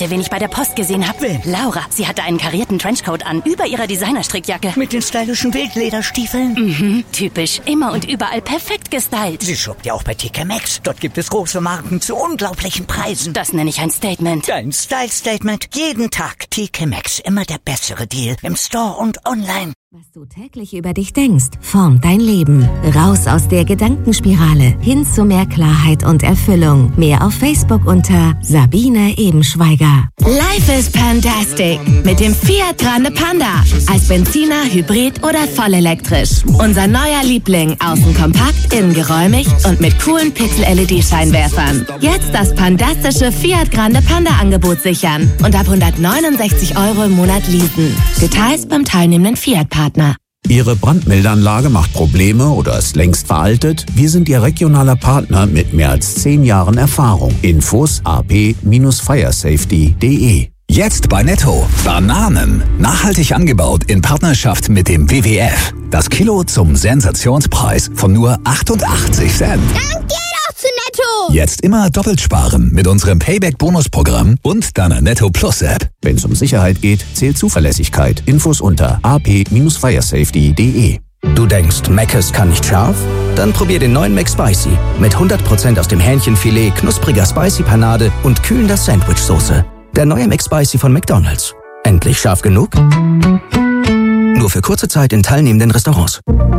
ihr, wen ich bei der Post gesehen habe? Wen? Laura. Sie hatte einen karierten Trenchcoat an, über ihrer Designerstrickjacke. Mit den stylischen Wildlederstiefeln? Mhm, typisch. Immer und überall perfekt gestylt. Sie shoppt ja auch bei TK Maxx. Dort gibt es große Marken zu unglaublichen Preisen. Das nenne ich ein Statement. Dein Style-Statement. Jeden Tag. TK Maxx. Immer der bessere Deal. Im Store und online. Was du täglich über dich denkst, formt dein Leben. Raus aus der Gedankenspirale, hin zu mehr Klarheit und Erfüllung. Mehr auf Facebook unter Sabine Ebenschweiger. Life is fantastic mit dem Fiat Grande Panda. Als Benziner, Hybrid oder vollelektrisch. Unser neuer Liebling, außen kompakt, innen geräumig und mit coolen Pixel-LED-Scheinwerfern. Jetzt das pandastische Fiat Grande Panda-Angebot sichern und ab 169 € im Monat leasen. Details beim teilnehmenden Fiat-Partner. Ihre Brandmeldeanlage macht Probleme oder ist längst veraltet? Wir sind Ihr regionaler Partner mit mehr als 10 Jahren Erfahrung. Infos ap-firesafety.de. Jetzt bei Netto. Bananen. Nachhaltig angebaut in Partnerschaft mit dem WWF. Das Kilo zum Sensationspreis von nur 88 Cent. Dann geh doch zu Netto! Jetzt immer doppelt sparen mit unserem Payback-Bonusprogramm und deiner Netto Plus-App. Wenn es um Sicherheit geht, zählt Zuverlässigkeit. Infos unter ap-firesafety.de. Du denkst, Mc's kann nicht scharf? Dann probier den neuen McSpicy. Mit 100% aus dem Hähnchenfilet, knuspriger Spicy-Panade und kühlender Sandwich-Soße. Der neue McSpicy von McDonald's. Endlich scharf genug? Nur für kurze Zeit in teilnehmenden Restaurants.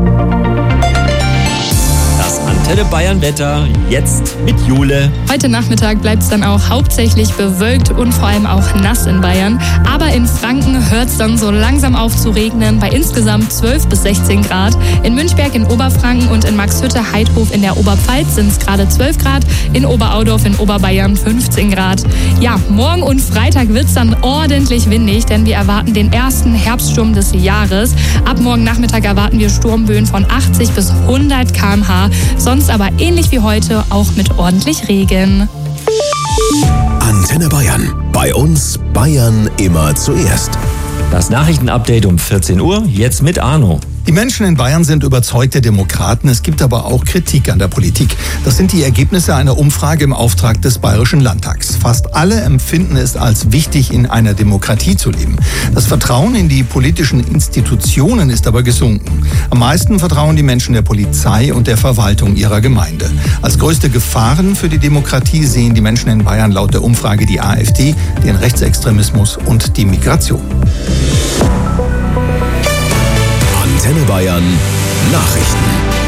Das Antenne Bayern Wetter, jetzt mit Jule. Heute Nachmittag bleibt es dann auch hauptsächlich bewölkt und vor allem auch nass in Bayern. Aber in Franken hört es dann so langsam auf zu regnen, bei insgesamt 12 bis 16 Grad. In Münchberg in Oberfranken und in Maxhütte-Heidhof in der Oberpfalz sind es gerade 12 Grad, in Oberaudorf in Oberbayern 15 Grad. Ja, morgen und Freitag wird es dann ordentlich windig, denn wir erwarten den ersten Herbststurm des Jahres. Ab morgen Nachmittag erwarten wir Sturmböen von 80 bis 100 km/h. Sonst aber ähnlich wie heute auch mit ordentlich Regen. Antenne Bayern. Bei uns Bayern immer zuerst. Das Nachrichtenupdate um 14 Uhr, jetzt mit Arno. Die Menschen in Bayern sind überzeugte Demokraten. Es gibt aber auch Kritik an der Politik. Das sind die Ergebnisse einer Umfrage im Auftrag des Bayerischen Landtags. Fast alle empfinden es als wichtig, in einer Demokratie zu leben. Das Vertrauen in die politischen Institutionen ist aber gesunken. Am meisten vertrauen die Menschen der Polizei und der Verwaltung ihrer Gemeinde. Als größte Gefahren für die Demokratie sehen die Menschen in Bayern laut der Umfrage die AfD, den Rechtsextremismus und die Migration. Antenne Bayern Nachrichten.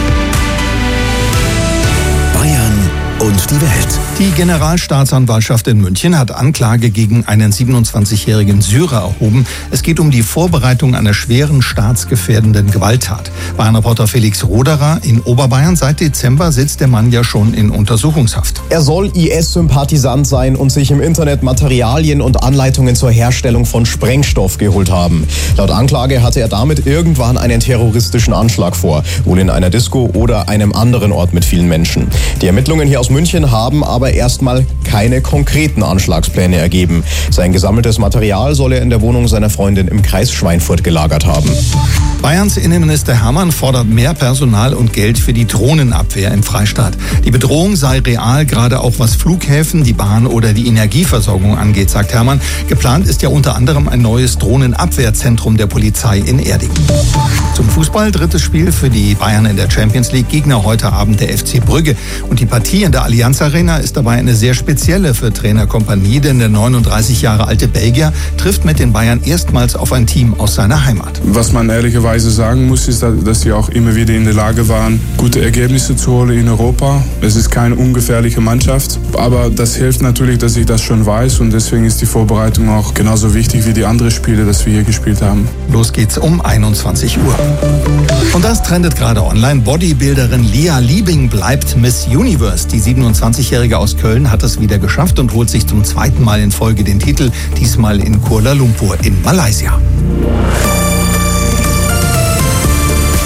Bayern und die Welt. Die Generalstaatsanwaltschaft in München hat Anklage gegen einen 27-jährigen Syrer erhoben. Es geht um die Vorbereitung einer schweren staatsgefährdenden Gewalttat. Bayern-Reporter Felix Roderer in Oberbayern. Seit Dezember sitzt der Mann ja schon in Untersuchungshaft. Er soll IS-Sympathisant sein und sich im Internet Materialien und Anleitungen zur Herstellung von Sprengstoff geholt haben. Laut Anklage hatte er damit irgendwann einen terroristischen Anschlag vor, wohl in einer Disco oder einem anderen Ort mit vielen Menschen. Die Ermittlungen hier aus München haben aber erstmal keine konkreten Anschlagspläne ergeben. Sein gesammeltes Material soll er in der Wohnung seiner Freundin im Kreis Schweinfurt gelagert haben. Bayerns Innenminister Hermann fordert mehr Personal und Geld für die Drohnenabwehr im Freistaat. Die Bedrohung sei real, gerade auch was Flughäfen, die Bahn oder die Energieversorgung angeht, sagt Hermann. Geplant ist ja unter anderem ein neues Drohnenabwehrzentrum der Polizei in Erding. Zum Fußball, drittes Spiel für die Bayern in der Champions League. Gegner heute Abend der FC Brügge. Und die Partie in der Allianz Arena ist dabei eine sehr spezielle für Trainer Kompanie, denn der 39 Jahre alte Belgier trifft mit den Bayern erstmals auf ein Team aus seiner Heimat. Was man ehrlicherweise sagen muss, ist, dass sie auch immer wieder in der Lage waren, gute Ergebnisse zu holen in Europa. Es ist keine ungefährliche Mannschaft, aber das hilft natürlich, dass ich das schon weiß und deswegen ist die Vorbereitung auch genauso wichtig wie die anderen Spiele, das wir hier gespielt haben. Los geht's um 21 Uhr. Und das trendet gerade online. Bodybuilderin Lia Liebing bleibt Miss Universe. Die 27-Jährige aus Köln hat es wieder geschafft und holt sich zum zweiten Mal in Folge den Titel, diesmal in Kuala Lumpur in Malaysia.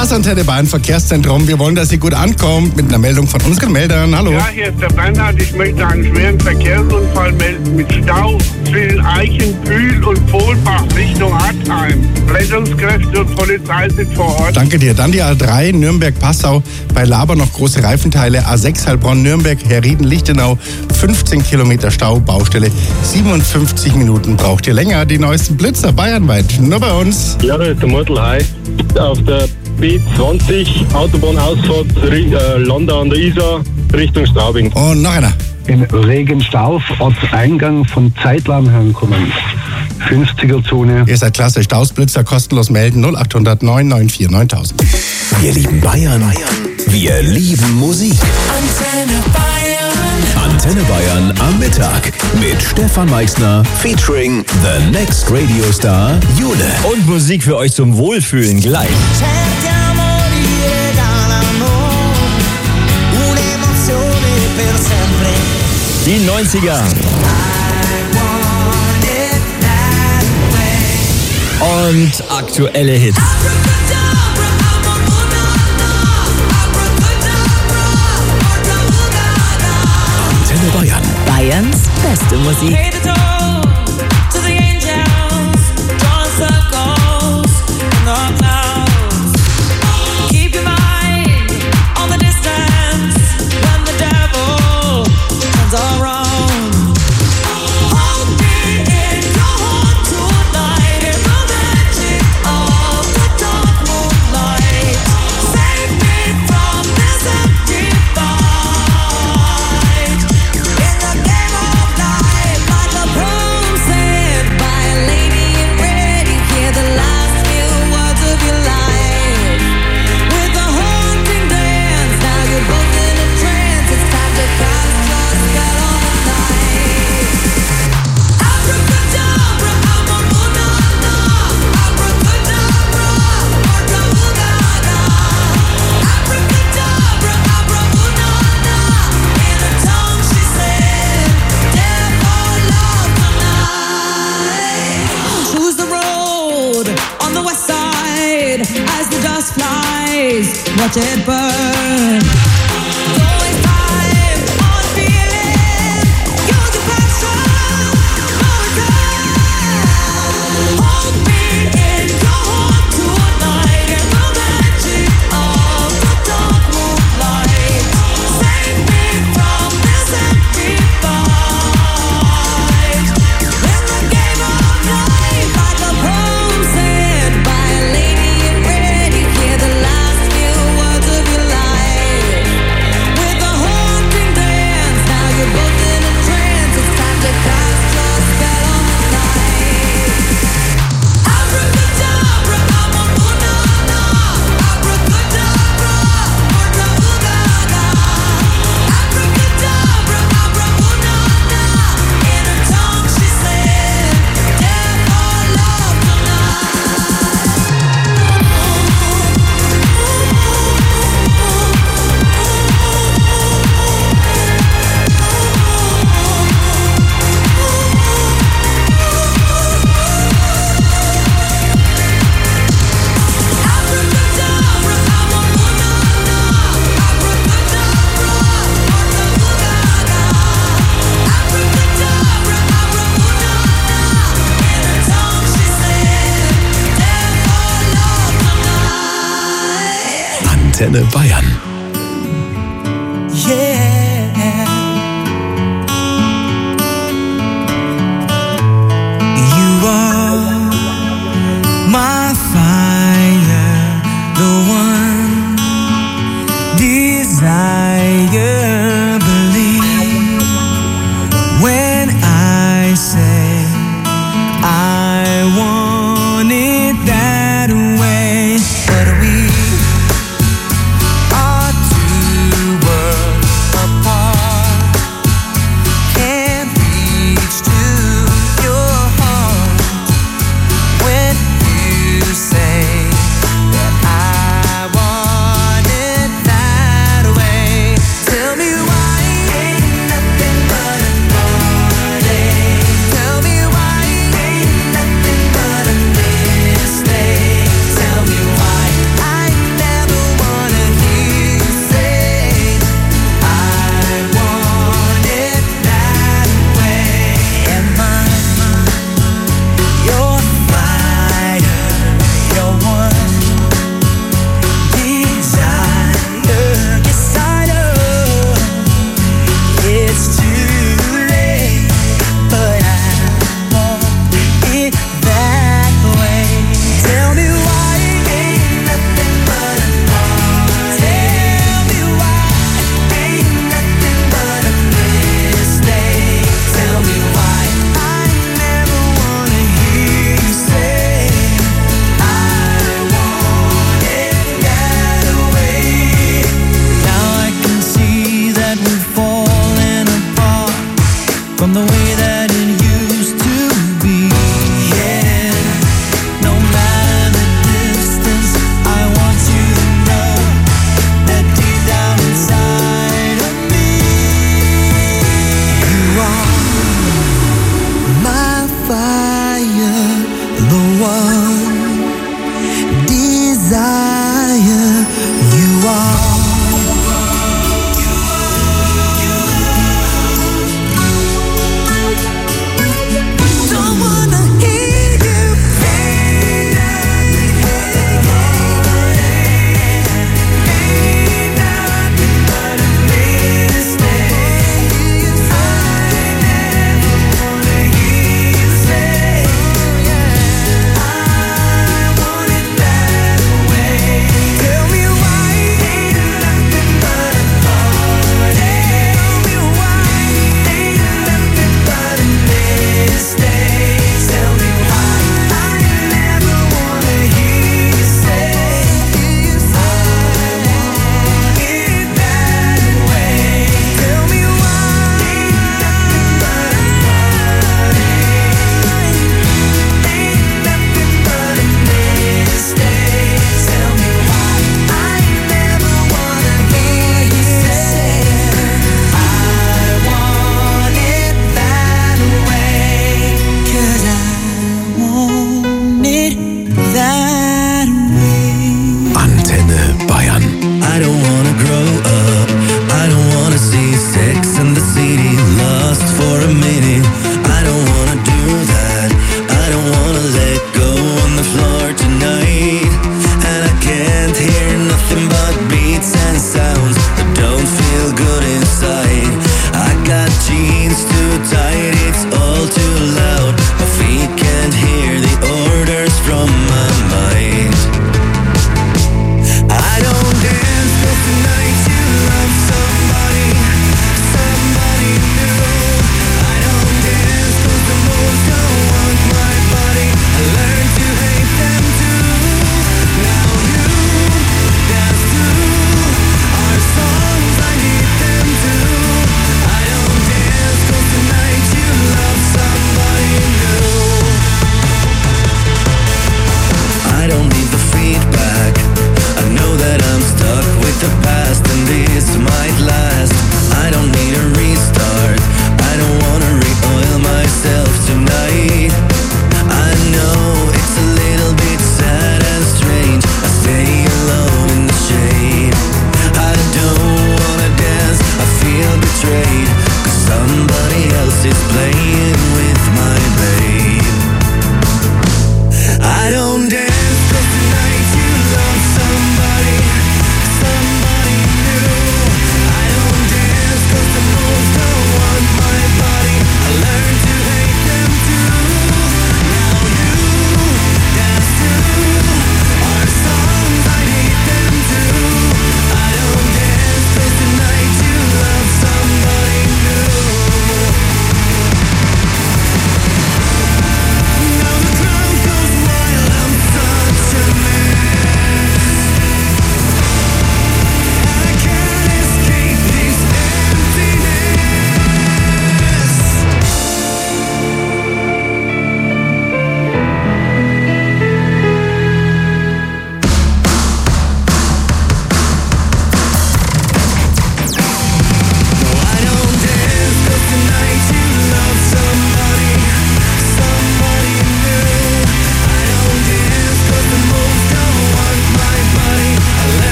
Das Antenne Bayern Verkehrszentrum. Wir wollen, dass Sie gut ankommt mit einer Meldung von unseren Meldern. Hallo. Ja, hier ist der Bernhard. Ich möchte einen schweren Verkehrsunfall melden mit Stau zwischen Eichen, Bühl und Pohlbach Richtung Hartheim. Rettungskräfte und Polizei sind vor Ort. Danke dir. Dann die A3 Nürnberg-Passau. Bei Laber noch große Reifenteile. A6 Heilbronn-Nürnberg, Herrieden-Lichtenau. 15 Kilometer Stau, Baustelle. 57 Minuten braucht ihr länger. Die neuesten Blitzer bayernweit. Nur bei uns. Ja, da ist der Mörtel. Hi. Auf der B20 Autobahnausfahrt Landau an der Isar Richtung Straubing. Und noch einer. In Regenstauf, Ortseingang von Zeitlam herkommen. 50er-Zone. Ihr seid klasse. Stausblitzer kostenlos melden. 0800 994 9000. Wir lieben Bayern. Wir lieben Musik. Antenne Bayern. Antenne Bayern am Mittag mit Stefan Meixner featuring The Next Radio Star Jule. Und Musik für euch zum Wohlfühlen gleich. Die 90er. Und aktuelle Hits. Antenne Bayern. Bayerns beste Musik. Watch it burn. Antenne Bayern. Yeah. You are my fire, the one desire. Believe when I say I want it that way. But we are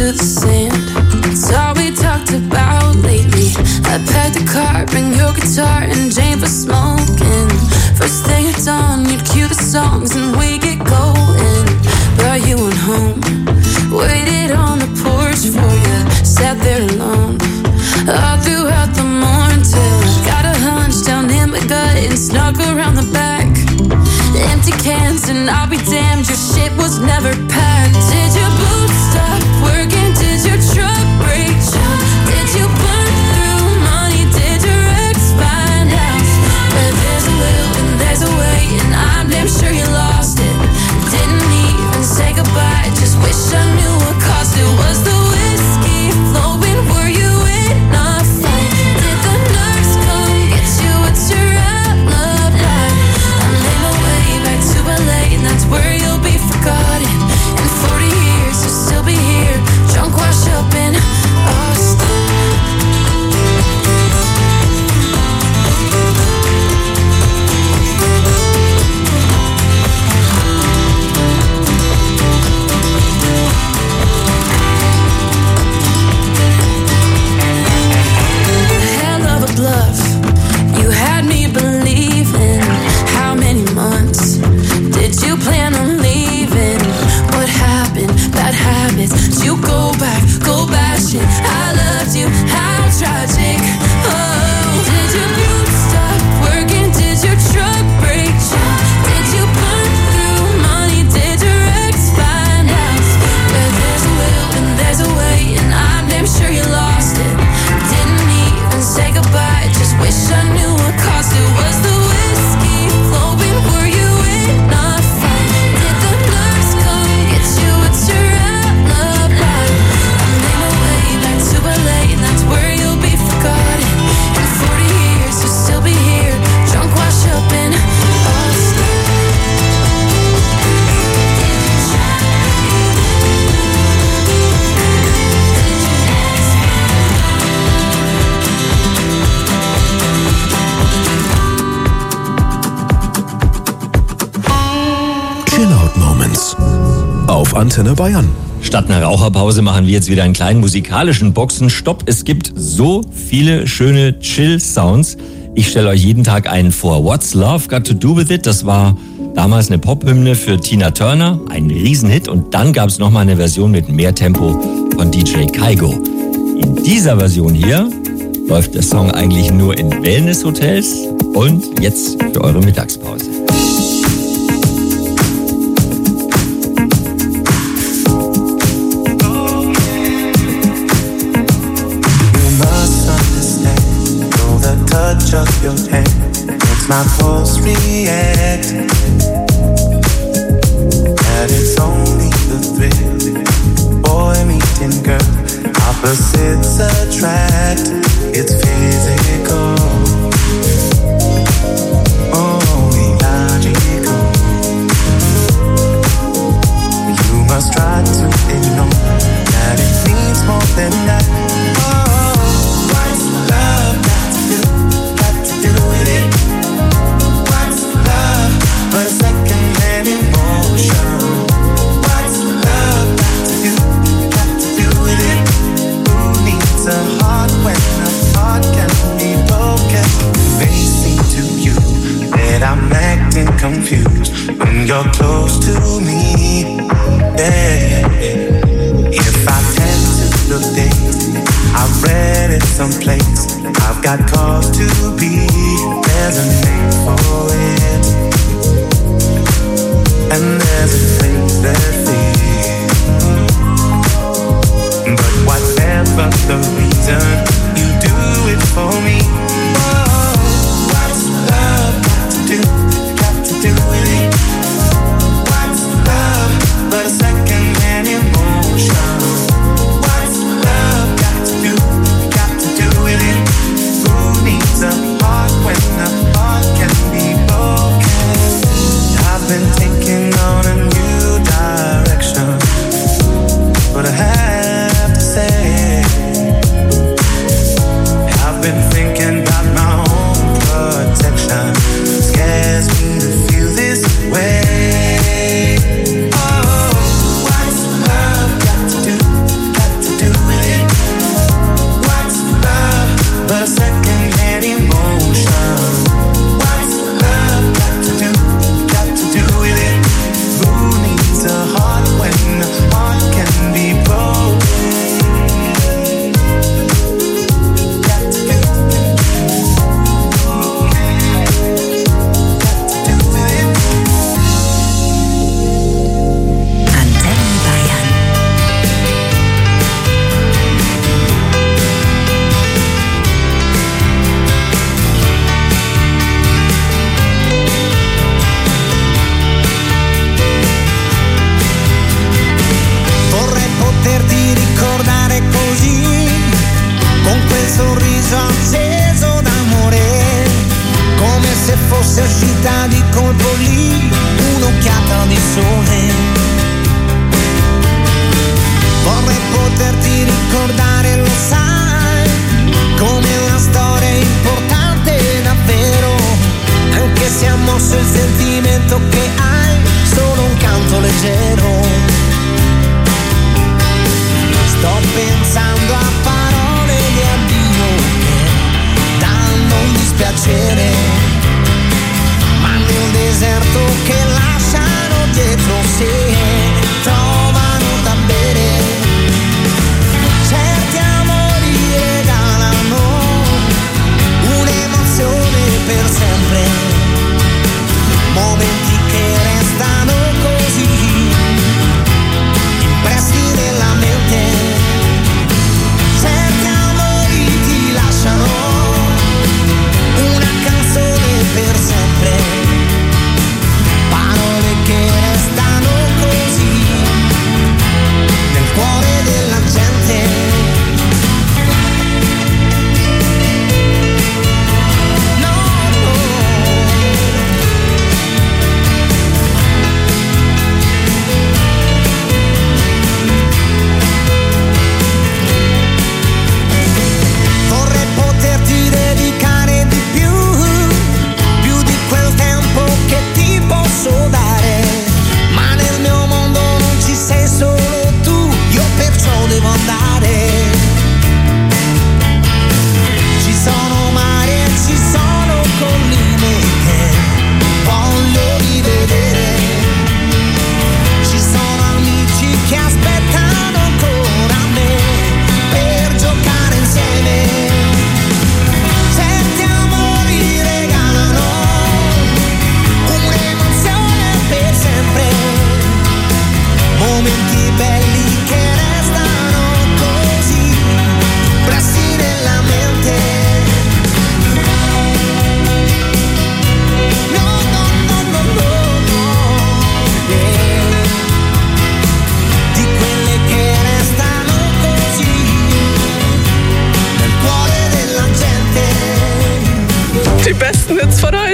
to the sand. It's all we talked about lately. I packed the car, bring your guitar and Jane for smoking. First thing at dawn, you'd cue the songs and we get going. Brought you on home, waited on the porch for you, sat there alone all throughout the morning till I got a hunch down in my gut and snuck around the back. Empty cans and I'll be damned, your shit was never packed. Did your boots stop working? Did your truck break down? Did you burn through money? Did your ex find out? Where there's a will and there's a way, and I'm damn sure you lost it. Didn't even say goodbye, just wish I knew what caused it. Was the whiskey flowing? Were you in a fight? Did the nurse come get you? What's your alibi? I made my way back to LA, and that's where you'll be forgotten. In 40 years you'll still be here, drunk, washed up in Austin. Bluff. You had me believing. How many months did you plan on leaving? What happened? Bad habits. Did you go bashing? I loved you. How tragic. Oh, did your boots stop working? Did your truck break down? Did you burn through money? Did your ex find out? Where there's a will and there's a way, and I'm damn sure you lost it. Didn't even say goodbye, just wish I knew what caused it. Was the whiskey flowing? Were you in a fight? Did the nurse come get you? What's your alibi? I made my way back to LA, and that's where you'll be forgotten. In 40 years you'll still be here, drunk, washed up in Austin. Chill-Out-Moments auf Antenne Bayern. Statt einer Raucherpause machen wir jetzt wieder einen kleinen musikalischen Boxenstopp. Es gibt so viele schöne Chill-Sounds. Ich stelle euch jeden Tag einen vor. What's Love Got to Do With It? Das war damals eine Pop-Hymne für Tina Turner, ein Riesenhit. Und dann gab es nochmal eine Version mit mehr Tempo von DJ Kygo. In dieser Version hier läuft der Song eigentlich nur in Wellness-Hotels. Und jetzt für eure Mittagspause. Touch of your hand makes my pulse react, and it's only the thrill, boy meeting girl, opposites attract, it's physical, only logical, you must try to ignore that it means more than that. Oh, what's love got to do with it? What's love but a second-hand emotion? What's love got to do with it? Who needs a heart when a heart can be broken? May seem to you that I'm acting confused when you're close to me. Yeah. If I tend to look dazed, I've read it someplace, I've got cause to be. There's a name for it, and there's a place that fits. But whatever the reason, you do it for me. Oh, what's love got to do with it? What's love but a second-hand emotion? What's love got to do with it? Who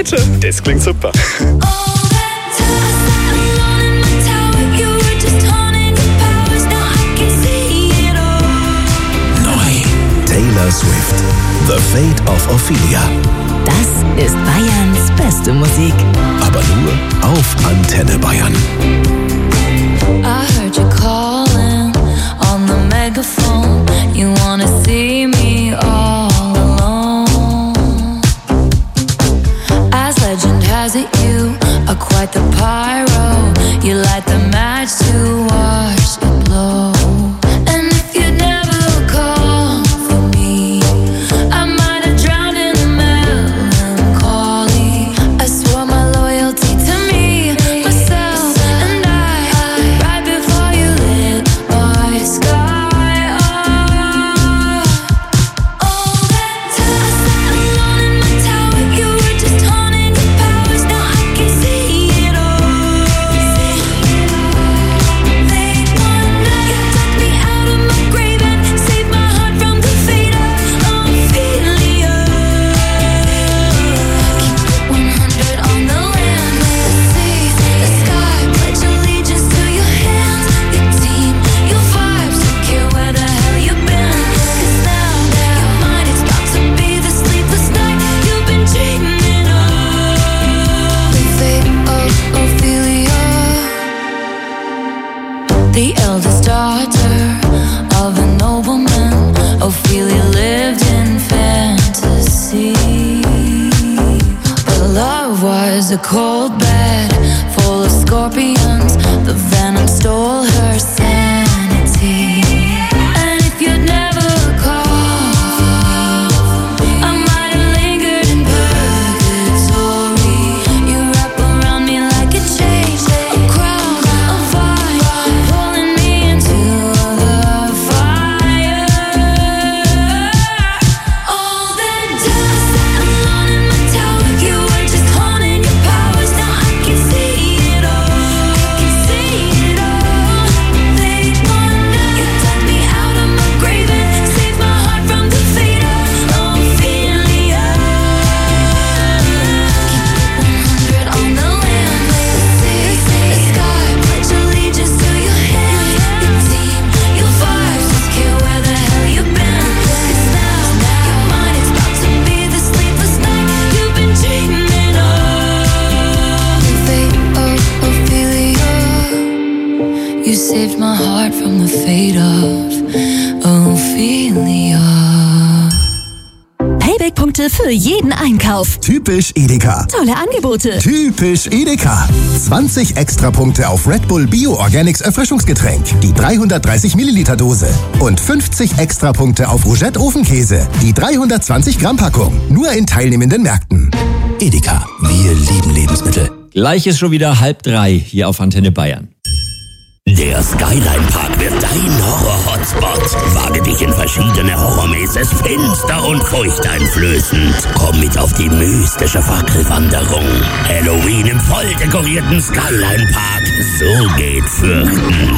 Leute, das klingt super. Taylor Swift, The Fate of Ophelia. Das ist Bayerns beste Musik. Aber nur auf Antenne Bayern. I heard you calling on the megaphone. You wanna see me all alone. As legend has it, you are quite the pyro. You light the match to watch it blow. And if you'd never called for me, I might have drowned in the melancholy. I swore my loyalty to me, myself, and I, right before you lit my sky up. All that time I sat alone in my tower, you were just haunting your powers. Now I can see it all. Late one night, you took me out of my grave and saved my heart from the fate of Ophelia. Keep 100 on the land, the sea, the sky. Pledge allegiance to your hands, your team, your vibes. Don't care where the hell you've been. 'Cause now your mind is about to be the sleepless night you've been dreaming of. The fate of Ophelia, the eldest daughter of a nobleman. Ophelia lived in fantasy, but love was a cold bed full of scorpions. The venom stole her sanity. And if you'd never called for me, I might have lingered in purgatory. You wrap around me like a chain, a crown, a vine, pulling me into the fire. All that time I sat alone in my tower, you were just haunting your powers. Now I can see it all. Late one night, you took me out of my grave and saved my heart from the fate of Ophelia. Keep 100 on the land, the sea, the sky. Pledge allegiance to your hands, your team, your vibes. Don't care where the hell you've been. 'Cause now your mind is about to be the sleepless night you've been dreaming of. The fate of Ophelia. You saved my heart from the fate of Ophelia. Payback-Punkte für jeden Einkauf. Typisch Edeka. Tolle Angebote. Typisch Edeka. 20 Extrapunkte auf Red Bull Bio Organics Erfrischungsgetränk, die 330 Milliliter Dose. Und 50 Extrapunkte auf Rougette Ofenkäse, die 320 Gramm Packung. Nur in teilnehmenden Märkten. Edeka. Wir lieben Lebensmittel. Gleich ist schon wieder 2:30 hier auf Antenne Bayern. Der Skyline Park wird dein Horror-Hotspot. Wage dich in verschiedene Horrormazes, finster und furchteinflößend. Komm mit auf die mystische Fackelwanderung. Halloween im voll dekorierten Skyline Park. So geht Fürchten.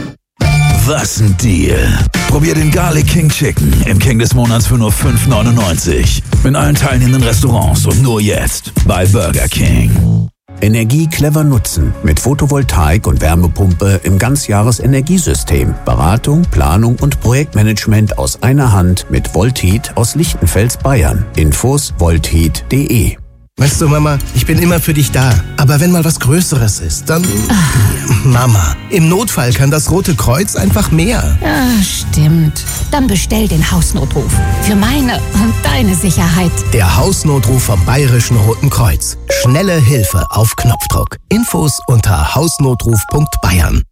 Was ein Deal. Probier den Garlic King Chicken im King des Monats für nur 5,99. In allen teilnehmenden Restaurants und nur jetzt bei Burger King. Energie clever nutzen mit Photovoltaik und Wärmepumpe im Ganzjahresenergiesystem. Beratung, Planung und Projektmanagement aus einer Hand mit Voltheat aus Lichtenfels, Bayern. Infos voltheat.de. Weißt du, Mama, ich bin immer für dich da. Aber wenn mal was Größeres ist, dann... Mama, im Notfall kann das Rote Kreuz einfach mehr. Ja, stimmt. Dann bestell den Hausnotruf. Für meine und deine Sicherheit. Der Hausnotruf vom Bayerischen Roten Kreuz. Schnelle Hilfe auf Knopfdruck. Infos unter hausnotruf.bayern.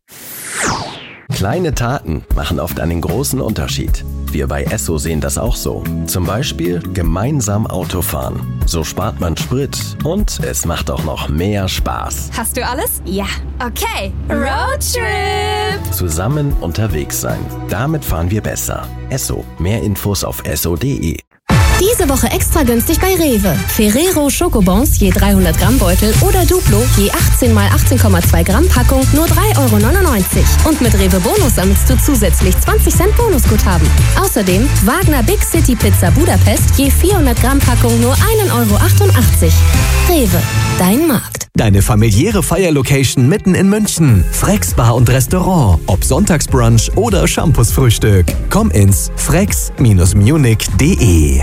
Kleine Taten machen oft einen großen Unterschied. Wir bei Esso sehen das auch so. Zum Beispiel gemeinsam Autofahren. So spart man Sprit und es macht auch noch mehr Spaß. Hast du alles? Ja. Okay. Roadtrip! Zusammen unterwegs sein. Damit fahren wir besser. Esso. Mehr Infos auf esso.de. Diese Woche extra günstig bei Rewe. Ferrero Schokobons je 300 Gramm Beutel oder Duplo je 18 x 18,2 Gramm Packung nur 3,99 €. Und mit Rewe Bonus sammelst du zusätzlich 20 Cent Bonusguthaben. Außerdem Wagner Big City Pizza Budapest je 400 Gramm Packung nur 1,88 €. Rewe, dein Markt. Deine familiäre Feierlocation mitten in München. Frex Bar und Restaurant. Ob Sonntagsbrunch oder Shampoosfrühstück. Komm ins frex-munich.de.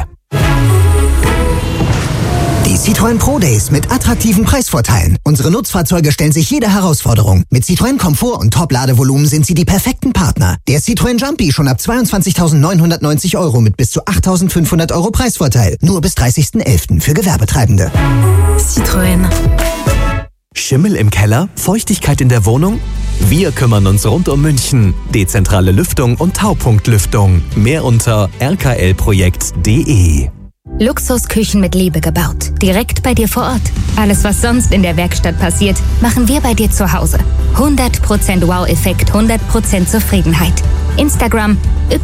Die Citroën Pro Days mit attraktiven Preisvorteilen. Unsere Nutzfahrzeuge stellen sich jeder Herausforderung. Mit Citroën Komfort und Top-Ladevolumen sind sie die perfekten Partner. Der Citroën Jumpy schon ab 22.990 € mit bis zu 8.500 € Preisvorteil. Nur bis 30.11. für Gewerbetreibende. Citroën. Schimmel im Keller? Feuchtigkeit in der Wohnung? Wir kümmern uns rund um München. Dezentrale Lüftung und Taupunktlüftung. Mehr unter rklprojekt.de. Luxusküchen mit Liebe gebaut. Direkt bei dir vor Ort. Alles, was sonst in der Werkstatt passiert, machen wir bei dir zu Hause. 100% Wow-Effekt, 100% Zufriedenheit. Instagram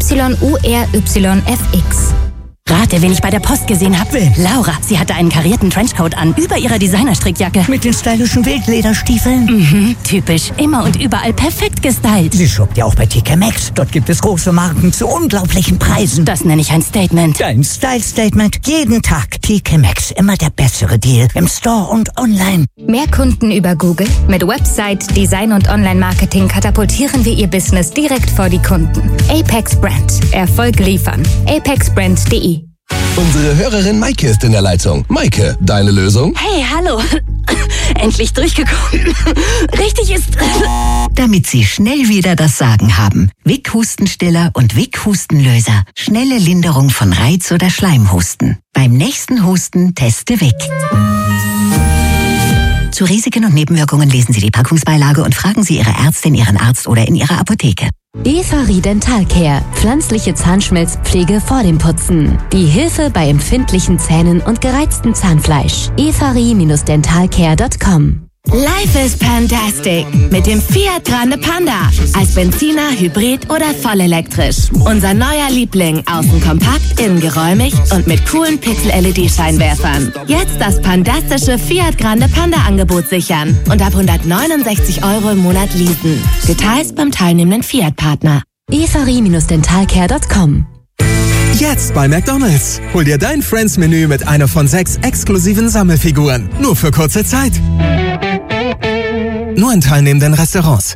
YURYFX. Rate, wen ich bei der Post gesehen habe. Laura. Sie hatte einen karierten Trenchcoat an, über ihrer Designerstrickjacke. Mit den stylischen Wildlederstiefeln. Mhm, typisch. Immer und überall perfekt gestylt. Sie shoppt ja auch bei TK Maxx. Dort gibt es große Marken zu unglaublichen Preisen. Das nenne ich ein Statement. Dein Style-Statement. Jeden Tag TK Maxx. Immer der bessere Deal. Im Store und online. Mehr Kunden über Google? Mit Website, Design und Online-Marketing katapultieren wir Ihr Business direkt vor die Kunden. Apex Brand. Erfolg liefern. apexbrand.de. Unsere Hörerin Maike ist in der Leitung. Maike, deine Lösung? Hey, hallo. Endlich durchgekommen. Richtig ist... Damit Sie schnell wieder das Sagen haben. Vic Hustenstiller und Vic Hustenlöser. Schnelle Linderung von Reiz- oder Schleimhusten. Beim nächsten Husten teste Vic. Zu Risiken und Nebenwirkungen lesen Sie die Packungsbeilage und fragen Sie Ihre Ärztin, Ihren Arzt oder in Ihrer Apotheke. Efarie Dental Care. Pflanzliche Zahnschmelzpflege vor dem Putzen. Die Hilfe bei empfindlichen Zähnen und gereiztem Zahnfleisch. efarie-dentalcare.com. Life is fantastic mit dem Fiat Grande Panda. Als Benziner, Hybrid oder vollelektrisch. Unser neuer Liebling. Außen kompakt, innen geräumig und mit coolen Pixel-LED-Scheinwerfern. Jetzt das pandastische Fiat Grande Panda-Angebot sichern. Und ab 169 € im Monat leasen. Details beim teilnehmenden Fiat-Partner. efarie-dentalcare.com. Jetzt bei McDonald's. Hol dir dein Friends-Menü mit einer von 6 exklusiven Sammelfiguren. Nur für kurze Zeit. Nur in teilnehmenden Restaurants.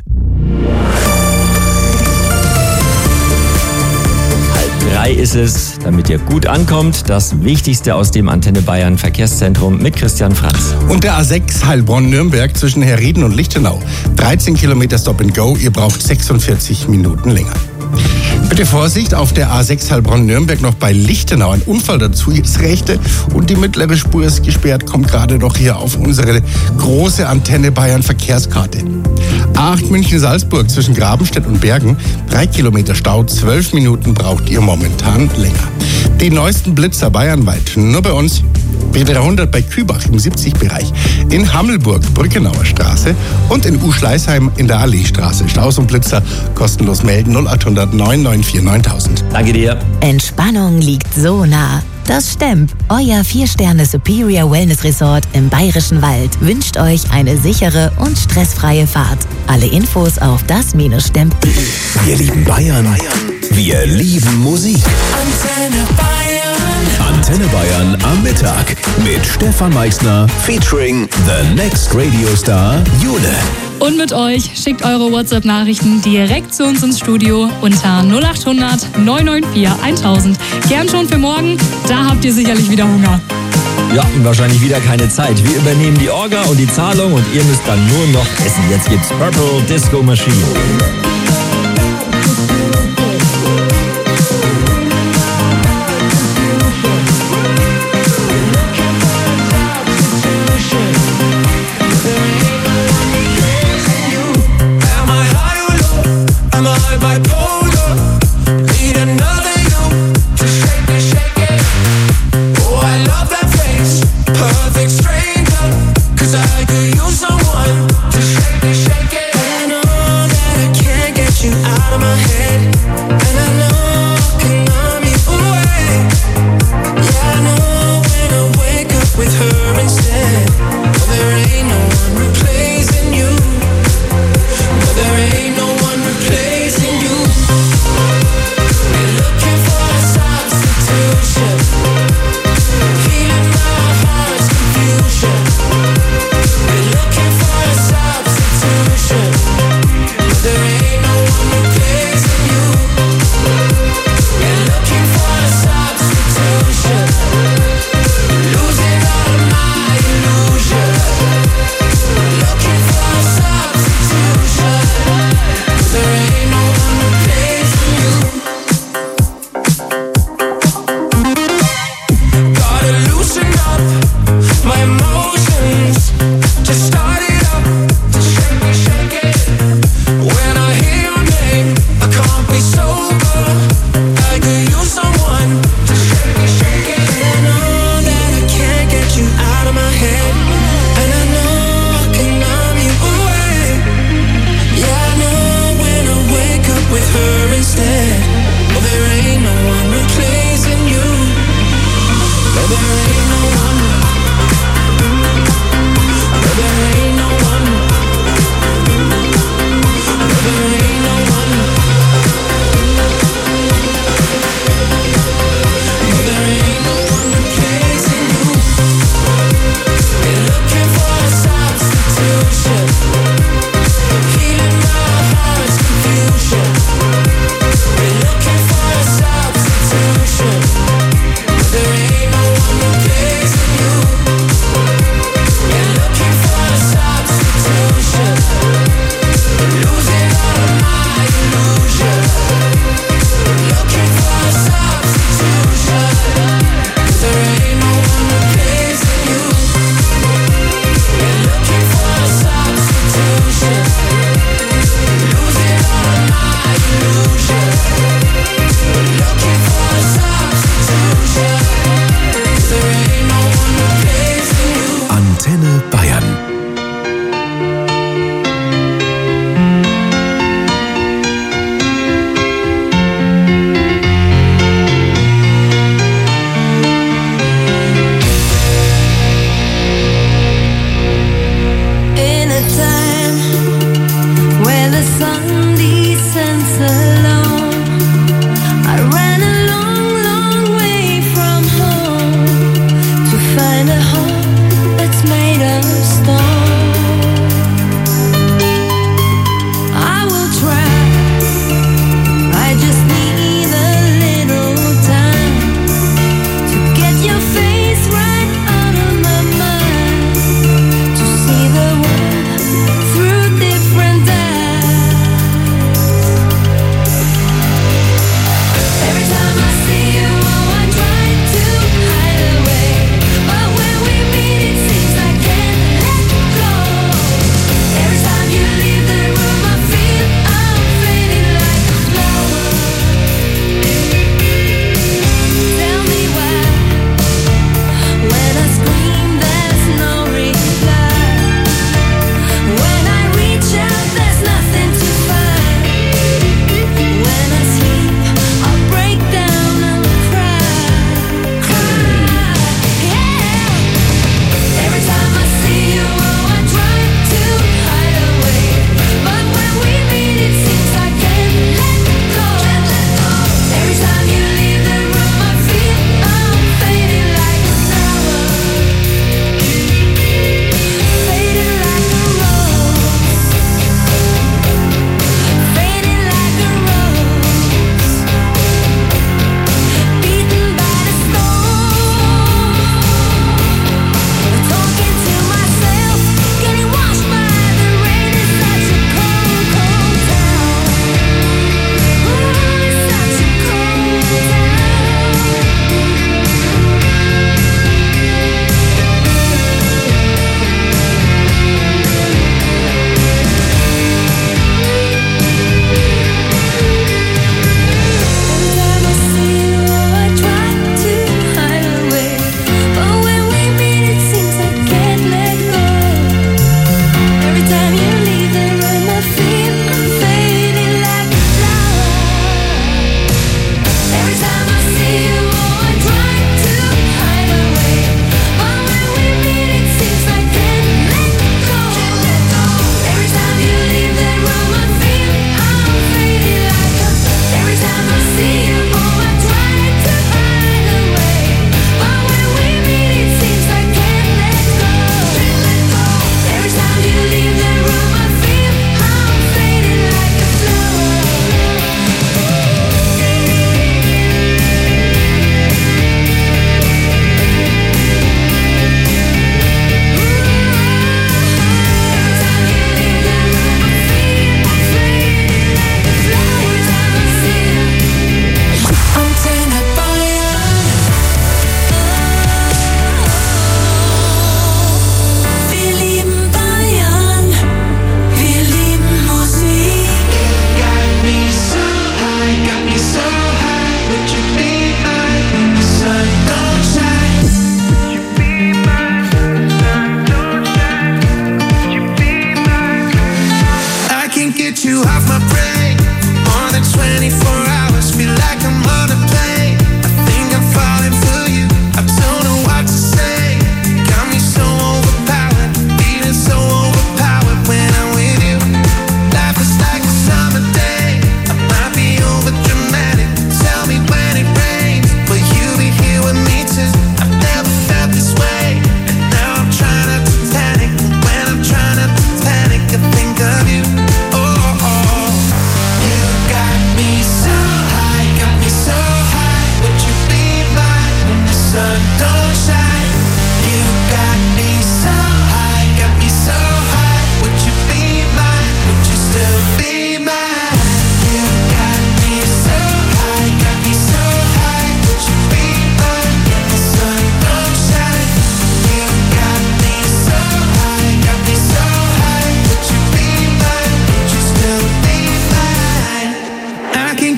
2:30 ist es, damit ihr gut ankommt. Das Wichtigste aus dem Antenne Bayern Verkehrszentrum mit Christian Franz. Und der A6 Heilbronn-Nürnberg zwischen Herrieden und Lichtenau. 13 Kilometer Stop and Go. Ihr braucht 46 Minuten länger. Bitte Vorsicht, auf der A6 Heilbronn-Nürnberg noch bei Lichtenau ein Unfall dazu. Jetzt rechte und die mittlere Spur ist gesperrt, kommt gerade noch hier auf unsere große Antenne Bayern Verkehrskarte. A8 München-Salzburg zwischen Grabenstedt und Bergen, 3 Kilometer Stau, 12 Minuten braucht ihr momentan länger. Die neuesten Blitzer bayernweit, nur bei uns. B300 bei Kübach im 70-Bereich, in Hammelburg, Brückenauer Straße und in Uschleisheim in der Alleestraße. Staus und Blitzer kostenlos melden 0800 994 9000. Danke dir. Entspannung liegt so nah. Das Stemp, euer 4-Sterne Superior Wellness Resort im Bayerischen Wald, wünscht euch eine sichere und stressfreie Fahrt. Alle Infos auf das-stemp.de. Wir lieben Bayern. Wir lieben Musik. Antenne Bayern. Antenne Bayern am Mittag mit Stefan Meixner featuring the next Radio Star Jule. Und mit euch schickt eure WhatsApp-Nachrichten direkt zu uns ins Studio unter 0800 994 1000. Gern schon für morgen, da habt ihr sicherlich wieder Hunger. Ja, und wahrscheinlich wieder keine Zeit. Wir übernehmen die Orga und die Zahlung und ihr müsst dann nur noch essen. Jetzt gibt's Purple Disco Machine. Yeah.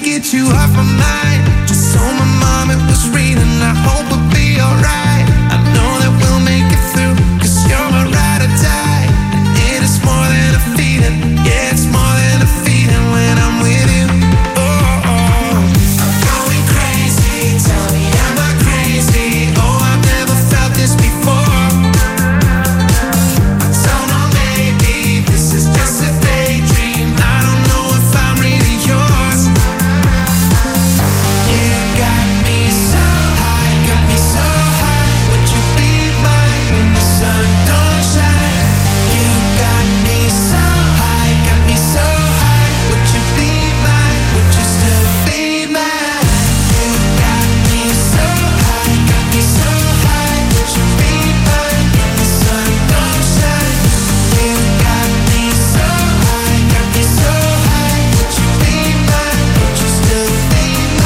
get you off my mind. Just told my mom it was reading, I hope we'll be alright. I know that we'll make it through, 'cause you're my ride or die. And it is more than a feeling, yeah, it's more than a feeling when I'm with you. Oh, oh. I'm going crazy, tell me am I crazy? Oh, I've never felt this before. I don't know, maybe this is just a daydream. I don't know if I'm really yours. You got me so high, would you be mine when the sun don't shine? You got me so high, would you be mine? Would you still be mine? You got me so high, would you be mine when the sun don't shine? You got me so high, would you be mine? Would you still be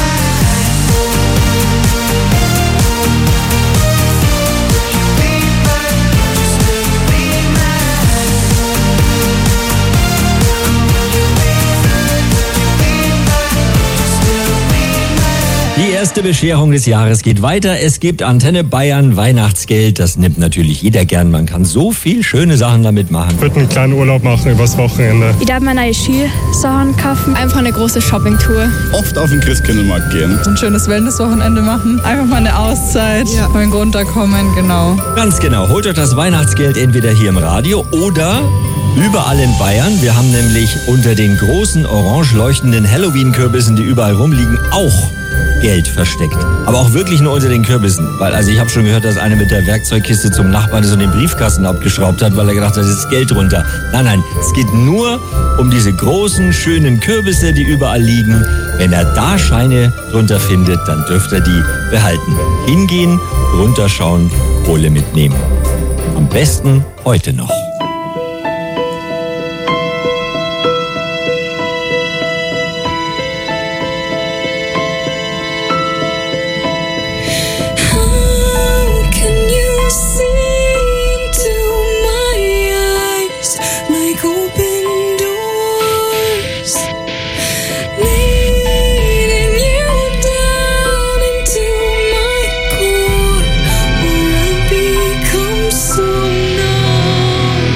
Die erste Bescherung des Jahres geht weiter. Es gibt Antenne Bayern Weihnachtsgeld. Das nimmt natürlich jeder gern. Man kann so viel schöne Sachen damit machen. Ich würde einen kleinen Urlaub machen übers Wochenende. Ich darf mir neue Skisachen kaufen. Einfach eine große Shoppingtour. Oft auf den Christkindlmarkt gehen. Ein schönes Wellnesswochenende machen. Einfach mal eine Auszeit. Ja. Mal runterkommen, genau. Ganz genau. Holt euch das Weihnachtsgeld entweder hier im Radio oder überall in Bayern. Wir haben nämlich unter den großen orange leuchtenden Halloween-Kürbissen, die überall rumliegen, auch Geld versteckt. Aber auch wirklich nur unter den Kürbissen. Weil, also ich habe schon gehört, dass einer mit der Werkzeugkiste zum Nachbarn ist und den Briefkasten abgeschraubt hat, weil er gedacht hat, es ist Geld runter. Nein, es geht nur um diese großen, schönen Kürbisse, die überall liegen. Wenn er da Scheine drunter findet, dann dürfte er die behalten. Hingehen, runterschauen, Kohle mitnehmen. Am besten heute noch. so numb.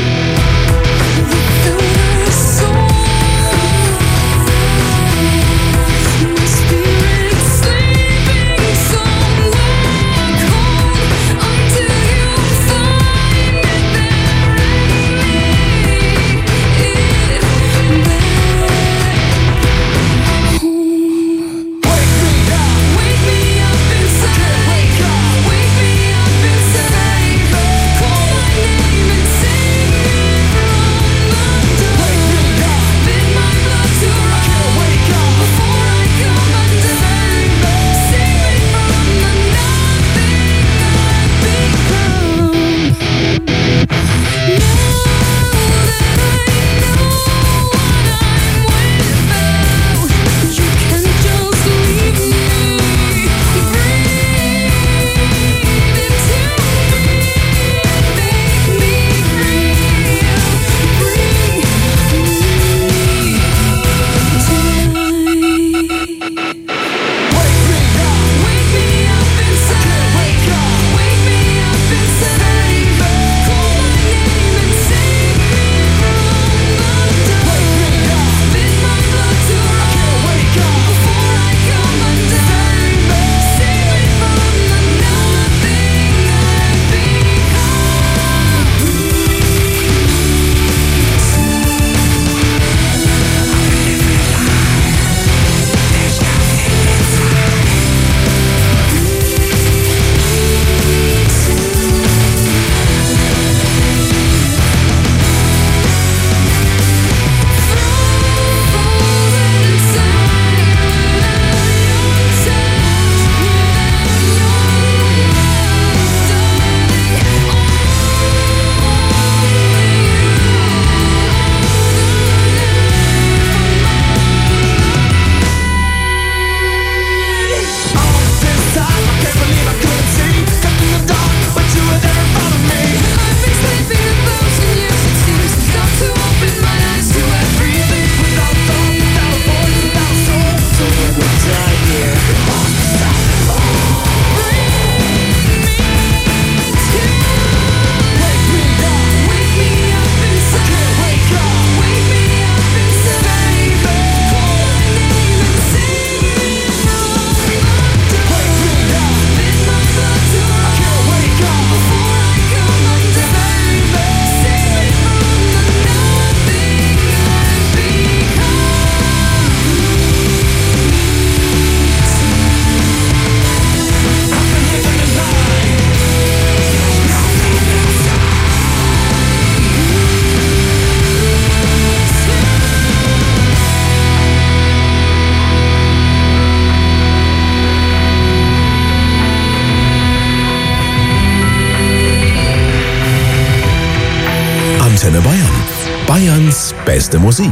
Antenne Bayern. Bayerns beste Musik.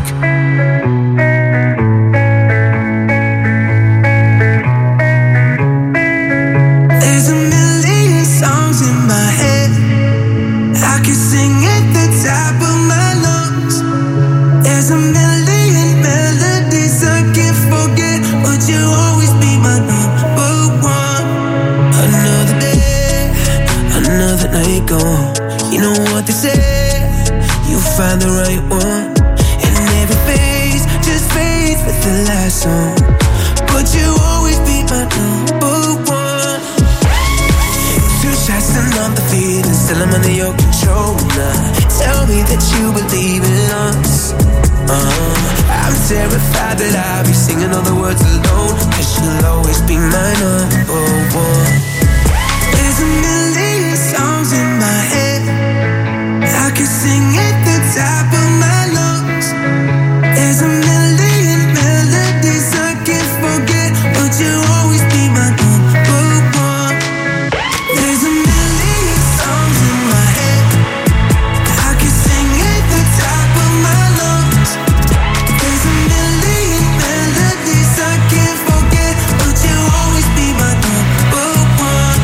There's a million songs in my head. I can sing at the top of my lungs. There's a million melodies I can't forget, but you'll always be my number one. Another day, another night gone. You know what they say, you find the right one. And every phase just fades with the last song, but you'll always be my number one. Two shots and I'm the feeling, still I'm under your control now. Tell me that you believe in us. I'm terrified that I'll be singing all the words alone, 'cause you'll always be my number one. There's a million songs in my head. I can sing at the top of my lungs. There's a million melodies I can't forget, but you'll always be my number one. There's a million songs in my head. I can sing at the top of my lungs. There's a million melodies I can't forget, but you'll always be my number one.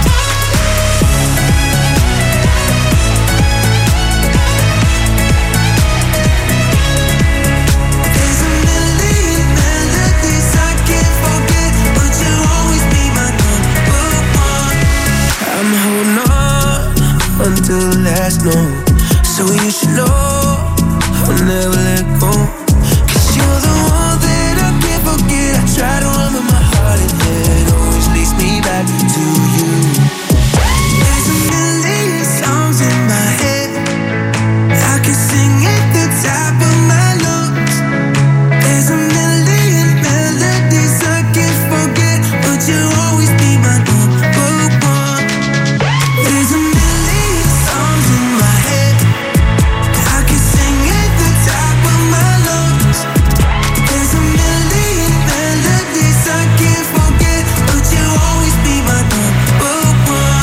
There's a million melodies I can't forget, but you'll always be my number one. I'm holding on until the last note, so you should know I'll never let go. 'Cause you're the one that I can't forget. I try to run with my heart and it always leads me back to you. There's a million songs in my head. I can sing at the top of my lungs. There's a million melodies I can't forget, but you'll always be my number one. There's a million songs in my head. I can sing at the top of my lungs. There's a million melodies I can't forget, but you'll always be my number one.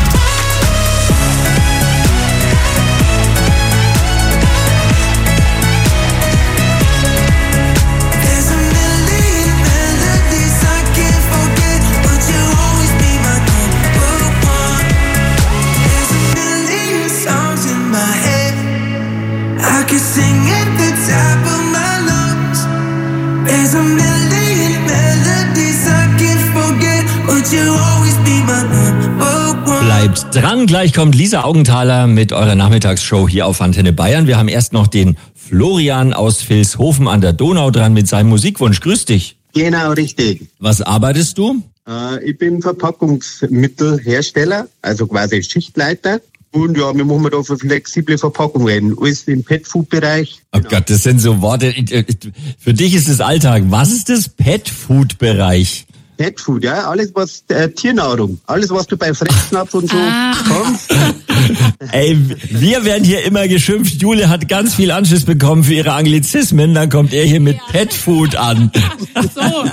There's a million melodies I can't forget, but you'll always be my number one. There's a million songs in my head. I can sing at the top of my lungs. There's a million melodies I can't forget, but you'll always be my number one. Bleibt dran, gleich kommt Lisa Augenthaler mit eurer Nachmittagsshow hier auf Antenne Bayern. Wir haben erst noch den Florian aus Vilshofen an der Donau dran mit seinem Musikwunsch. Grüß dich. Genau, richtig. Was arbeitest du? Ich bin Verpackungsmittelhersteller, also quasi Schichtleiter. Und ja, wir machen da für flexible Verpackungen. Alles im Pet-Food-Bereich. Oh Gott, das sind so Worte. Für dich ist es Alltag. Was ist das Pet-Food-Bereich? Pet-Food, ja. Alles was Tiernahrung. Alles was du bei Fressnapf und so kommst. Ey, wir werden hier immer geschimpft. Jule hat ganz viel Anschiss bekommen für ihre Anglizismen. Dann kommt er hier mit Pet-Food an. So.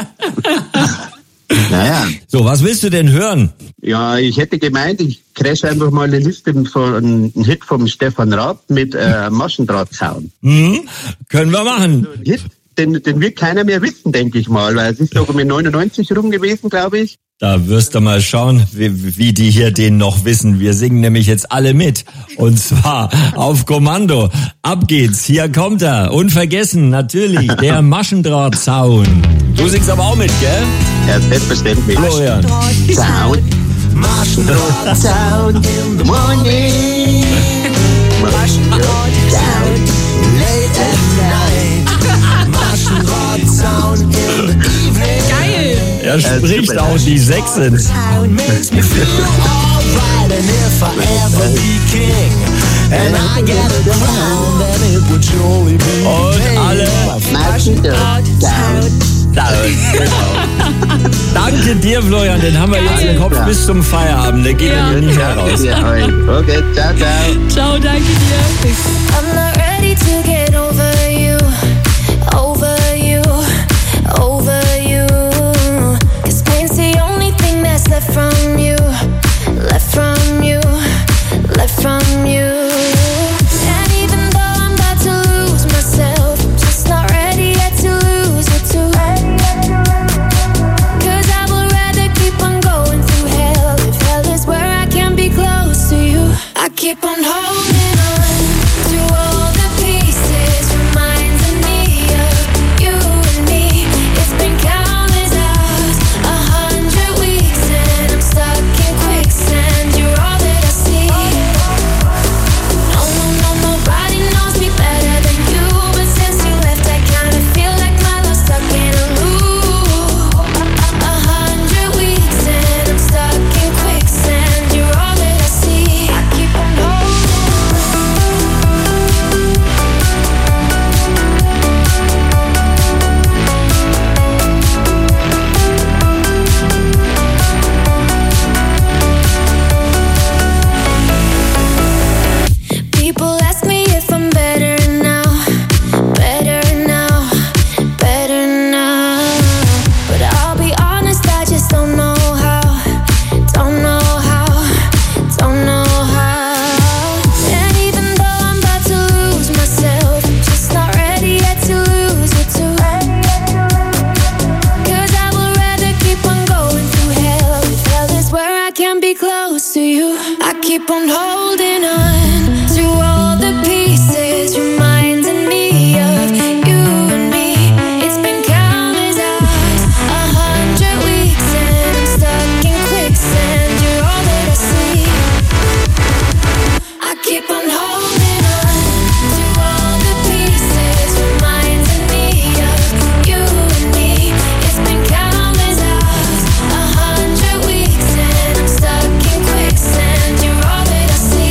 Naja. So, was willst du denn hören? Ja, ich hätte gemeint, ich crash einfach mal eine Liste von einem Hit vom Stefan Raab mit Maschendrahtzaun. Können wir machen. So ein Hit, den wird keiner mehr wissen, denke ich mal, weil es ist doch um 99 rum gewesen, glaube ich. Da wirst du mal schauen, wie die hier den noch wissen. Wir singen nämlich jetzt alle mit. Und zwar auf Kommando. Ab geht's. Hier kommt er. Unvergessen, natürlich, der Maschendrahtzaun. Du singst aber auch mit, gell? Ja, selbstverständlich. Florian. Zaun. Maschendrahtzaun in the morning. Maschendrahtzaun late at night. Maschendrahtzaun in the evening. Geil. Er spricht auch die Sechsen. Makes me feel alright, and if I ever be king and I get a crown, then it would surely be Und alle. Danke dir, Florian. Den haben wir jetzt im Kopf bis zum Feierabend. Der geht ja nicht mehr raus. Okay, ciao, ciao. Ciao, danke dir. I'm not ready to get over you, over you, over you. 'Cause pain's the only thing that's left from you, left from you, left from you. And even keep on holding on to all the pieces, reminding me of you and me. It's been countless hours, 100 weeks, and I'm stuck in quicksand. You're all that I see. I keep on holding on to all the pieces, reminding me of you and me. It's been countless hours, 100 weeks, and I'm stuck in quicksand. You're all that I see.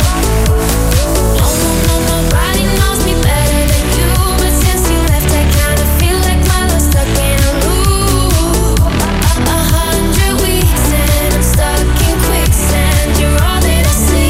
Nobody knows me better than you, but since you left, I kinda feel like my love's stuck in a loop. 100 weeks, and I'm stuck in quicksand. You're all that I see.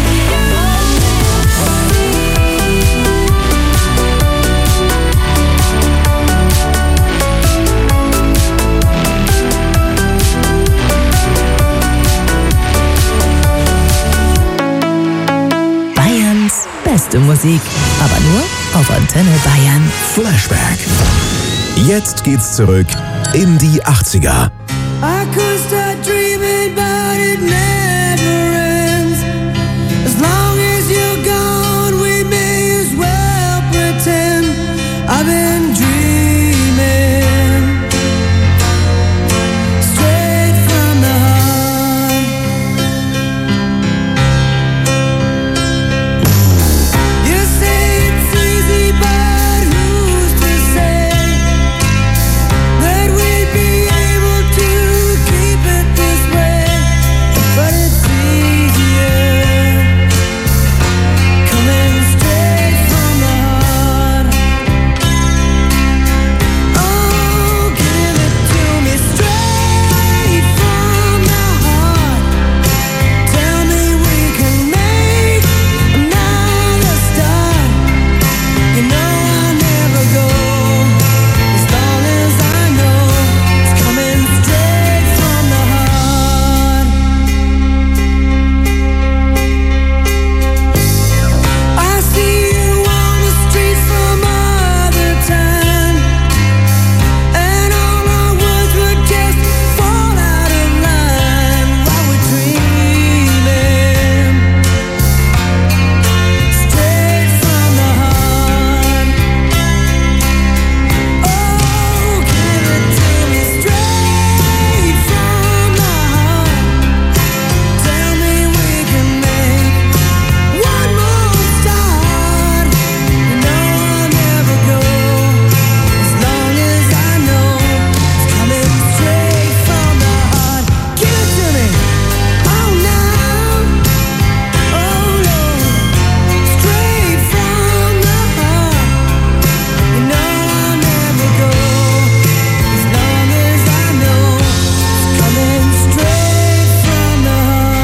Bayerns beste Musik, aber nur auf Antenne Bayern. Flashback. Jetzt geht's zurück in die 80er. I could start dreaming, but it never ends. As long as you're gone, we may as well pretend I've been dreaming. Straight from the heart. You say it's easy, but who's to say that we'd be able to keep it this way? But it's easier coming straight from the heart. Oh, give it to me straight from the heart. Tell me we can make another start. You know I'll never go as long as I know it's coming straight from the heart. I see you on the street some other time, and all our words would just fall out of line while we're dreaming. Straight from the heart. Oh, give it to me straight from the heart. Tell me we can make one more start. You know I'll never go as long as I know it's coming straight from the heart. Give it to me. Oh, now. Oh, Lord. Straight from the heart. You know I'll never go as long as I know it's coming straight from the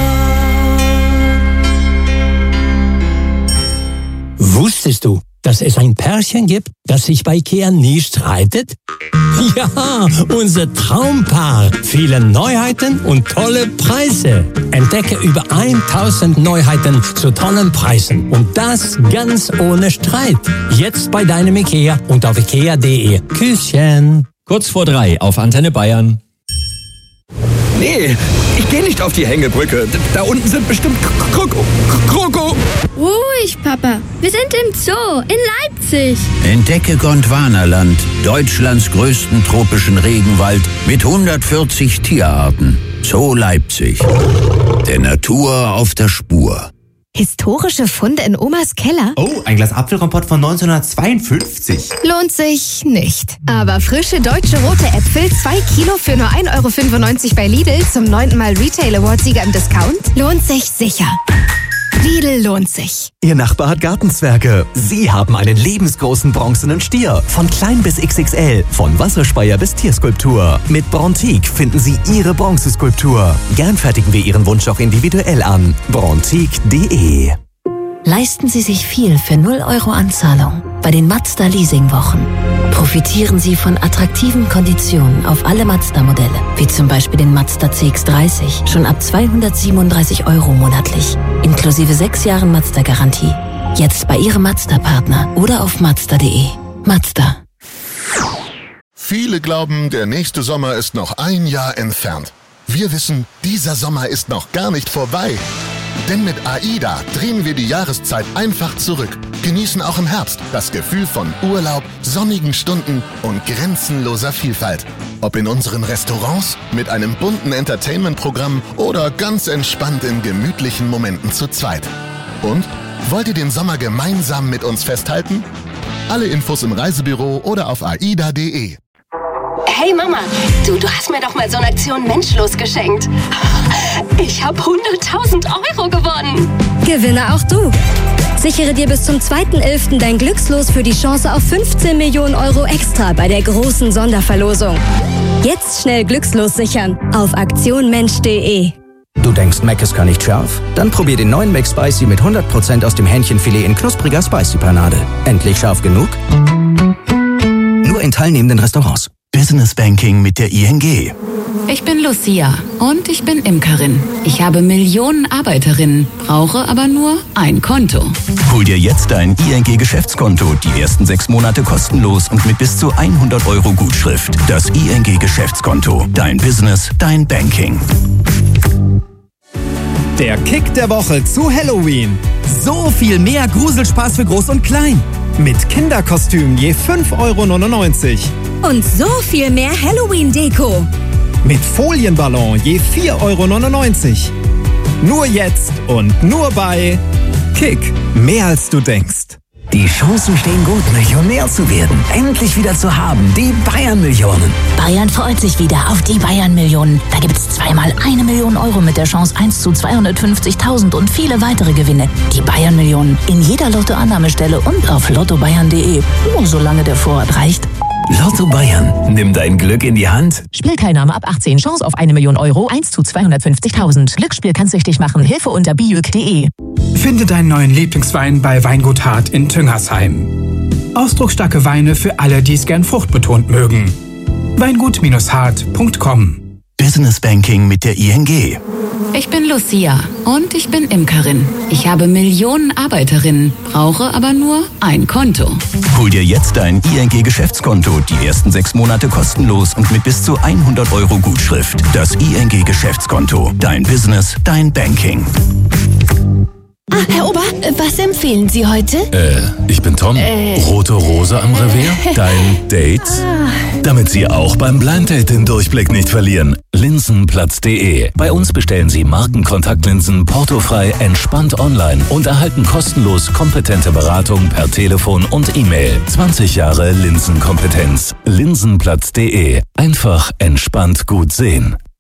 heart. Wusstest du, dass es ein Pärchen gibt, das sich bei Ikea nie streitet? Ja, unser Traumpaar. Viele Neuheiten und tolle Preise. Entdecke über 1000 Neuheiten zu tollen Preisen. Und das ganz ohne Streit. Jetzt bei deinem Ikea und auf ikea.de. Küsschen. Kurz vor 3 auf Antenne Bayern. Nee, ich gehe nicht auf die Hängebrücke. Da unten sind bestimmt Kroko. Ruhig, Papa. Wir sind im Zoo in Leipzig. Entdecke Gondwanaland, Deutschlands größten tropischen Regenwald mit 140 Tierarten. Zoo Leipzig. Der Natur auf der Spur. Historische Funde in Omas Keller? Oh, ein Glas Apfelkompott von 1952. Lohnt sich nicht. Aber frische deutsche rote Äpfel, 2 Kilo für nur 1,95 € bei Lidl zum 9. Mal Retail Award-Sieger im Discount? Lohnt sich sicher. Lidl lohnt sich. Ihr Nachbar hat Gartenzwerge. Sie haben einen lebensgroßen bronzenen Stier. Von klein bis XXL. Von Wasserspeier bis Tierskulptur. Mit Brontique finden Sie Ihre Bronzeskulptur. Gern fertigen wir Ihren Wunsch auch individuell an. Brontique.de. Leisten Sie sich viel für 0 € Anzahlung bei den Mazda Leasingwochen. Profitieren Sie von attraktiven Konditionen auf alle Mazda-Modelle, wie zum Beispiel den Mazda CX-30, schon ab 237 € monatlich, inklusive 6 Jahren Mazda-Garantie. Jetzt bei Ihrem Mazda-Partner oder auf Mazda.de. Mazda. Viele glauben, der nächste Sommer ist noch ein Jahr entfernt. Wir wissen, dieser Sommer ist noch gar nicht vorbei. Denn mit AIDA drehen wir die Jahreszeit einfach zurück. Genießen auch im Herbst das Gefühl von Urlaub, sonnigen Stunden und grenzenloser Vielfalt. Ob in unseren Restaurants, mit einem bunten Entertainment-Programm oder ganz entspannt in gemütlichen Momenten zu zweit. Und wollt ihr den Sommer gemeinsam mit uns festhalten? Alle Infos im Reisebüro oder auf aida.de. Hey Mama, du hast mir doch mal so eine Aktion Menschlos geschenkt. Ich habe 100.000 Euro gewonnen. Gewinne auch du. Sichere dir bis zum 2.11. dein Glückslos für die Chance auf 15 Millionen Euro extra bei der großen Sonderverlosung. Jetzt schnell Glückslos sichern auf aktionmensch.de. Du denkst, Mac ist gar nicht scharf? Dann probier den neuen McSpicy mit 100% aus dem Hähnchenfilet in knuspriger Spicy-Panade. Endlich scharf genug? Nur in teilnehmenden Restaurants. Business Banking mit der ING. Ich bin Lucia und ich bin Imkerin. Ich habe Millionen Arbeiterinnen, brauche aber nur ein Konto. Hol dir jetzt dein ING-Geschäftskonto. Die ersten 6 Monate kostenlos und mit bis zu 100 Euro Gutschrift. Das ING-Geschäftskonto. Dein Business, dein Banking. Der Kick der Woche zu Halloween. So viel mehr Gruselspaß für Groß und Klein. Mit Kinderkostümen je 5,99 €. Und so viel mehr Halloween-Deko. Mit Folienballon je 4,99 €. Nur jetzt und nur bei Kick. Mehr als du denkst. Die Chancen stehen gut, Millionär zu werden. Endlich wieder zu haben. Die Bayern-Millionen. Bayern freut sich wieder auf die Bayern-Millionen. Da gibt's zweimal 1 Million Euro mit der Chance 1 zu 250.000 und viele weitere Gewinne. Die Bayern-Millionen in jeder Lottoannahmestelle und auf lottobayern.de. Nur solange der Vorrat reicht. Lotto Bayern. Nimm dein Glück in die Hand. Spielteilnahme ab 18. Chance auf 1 Million Euro 1 zu 250.000. Glücksspiel kann süchtig machen. Hilfe unter bijuk.de. Finde deinen neuen Lieblingswein bei Weingut Hart in Tüngersheim. Ausdrucksstarke Weine für alle, die es gern fruchtbetont mögen. Weingut-hart.com. Business Banking mit der ING. Ich bin Lucia und ich bin Imkerin. Ich habe Millionen Arbeiterinnen, brauche aber nur ein Konto. Hol dir jetzt dein ING-Geschäftskonto. Die ersten 6 Monate kostenlos und mit bis zu 100 Euro Gutschrift. Das ING-Geschäftskonto. Dein Business, dein Banking. Ah, Herr Ober, was empfehlen Sie heute? Ich bin Tom. Rote Rose am Revier? Dein Date? Damit Sie auch beim Blind Date den Durchblick nicht verlieren. Linsenplatz.de. Bei uns bestellen Sie Markenkontaktlinsen portofrei entspannt online und erhalten kostenlos kompetente Beratung per Telefon und E-Mail. 20 Jahre Linsenkompetenz. Linsenplatz.de. Einfach entspannt gut sehen.